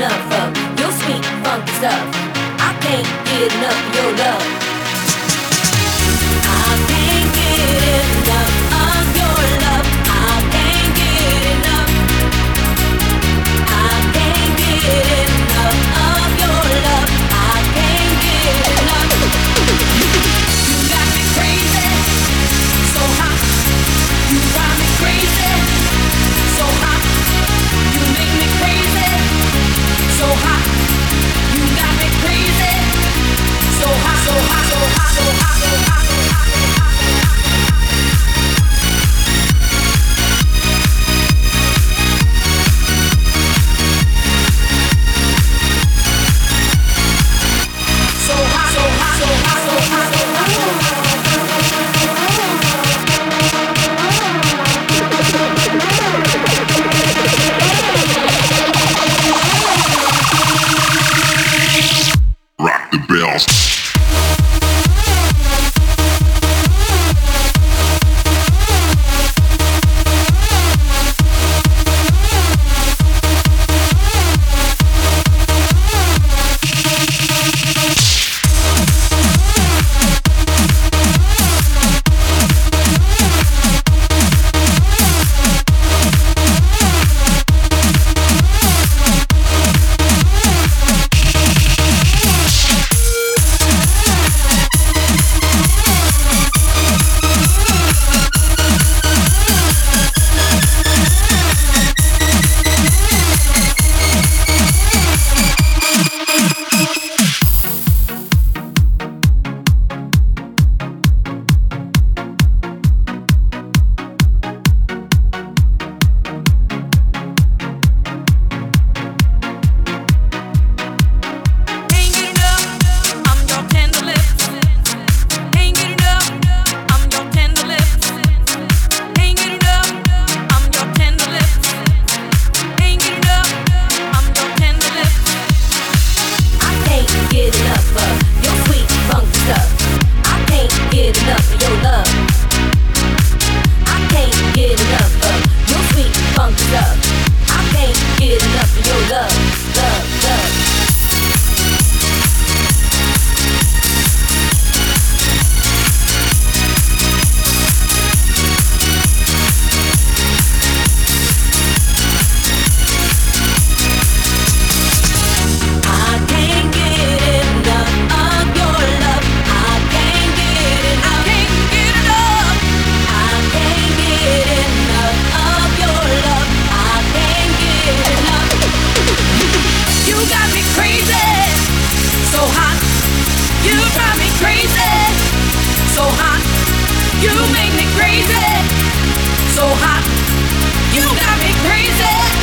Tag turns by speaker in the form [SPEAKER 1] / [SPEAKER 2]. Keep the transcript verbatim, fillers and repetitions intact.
[SPEAKER 1] enough of your sweet funky stuff. I can't get enough of your love. I can't get enough of your love. I can't get enough. I can't get enough of your love. I can't get enough. You got me crazy, so hot. You drive me crazy, so hot. You make me crazy, so hot. You got me crazy, so hot, so hot, so hot, so hot, so hot, so hot, so hot.
[SPEAKER 2] Rock the bells.
[SPEAKER 1] You make me crazy, so hot. You got me crazy.